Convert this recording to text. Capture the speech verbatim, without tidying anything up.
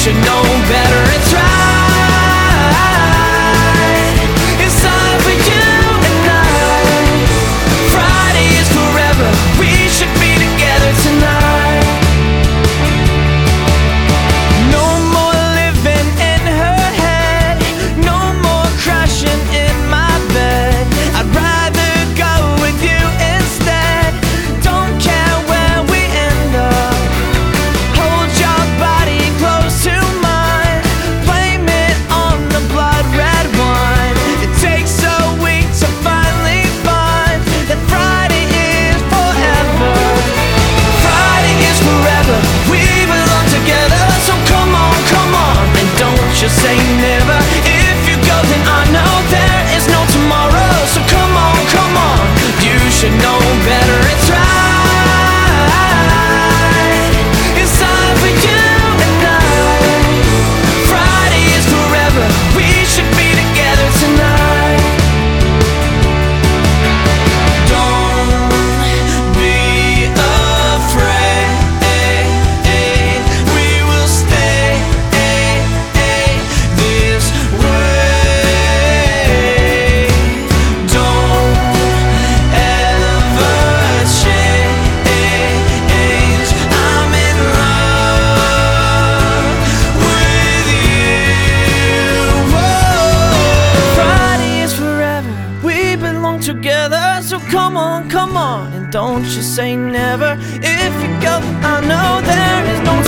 should know better. It's right. It's time for you and I. Friday is forever. We should be together tonight. No more living in her head. No more crashing in my bed. I'd rather go with you instead. Don't care where we end up. Hold your body close to mine. Blame it on the blood red wine. It takes a week to finally find that Friday is forever. Friday is forever. We belong together. So come on, come on, and don't you say never. If you go, then I know there is no tomorrow. So come on, come on, you should know better. It's right. It's time for you and I. Friday is forever. We should be together tonight. Don't be afraid. We will stay this way. Don't ever change. I'm in love with you. Friday is forever. We belong together. So come on, come on, and don't you say never. If you go, I know there is no